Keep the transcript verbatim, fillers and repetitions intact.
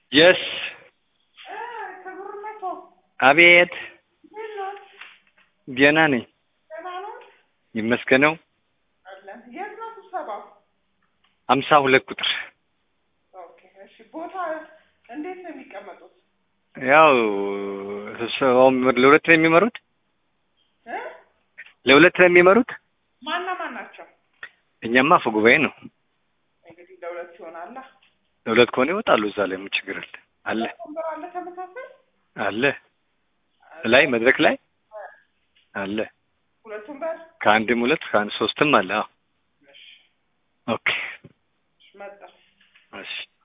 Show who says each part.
Speaker 1: Yes. አቤት ገና ነኝ ይመስገነው
Speaker 2: የት ነው ስብሰባው?
Speaker 1: ሃምሳ ሁለት ቁጥር
Speaker 2: ኦኬ እሺ ቦታ እንዴት ነው የሚቀመጡት?
Speaker 1: ያው ስብሰባው ለሁለት ነው የሚመሩት
Speaker 2: እ
Speaker 1: ለሁለት ነው የሚመሩት
Speaker 2: ማና ማን ናቸው?
Speaker 1: እኛማ አፈ ጉባኤ ነው
Speaker 2: እንግዲህ ለሁለት ይሆናል
Speaker 1: ለሁለት ከሆነ ይወጣሉ እዛ ላይ ምን ችግር አለ አለ
Speaker 2: ወንበር አለ ተመሳሳይ
Speaker 1: አለ ላይ መድረክ ላይ አለ
Speaker 2: ሁለቱም በር
Speaker 1: ከአንድም ሁለት ከአንድ ሶስትም አለ አዎ ኦኬ
Speaker 2: መጣ
Speaker 1: እሺ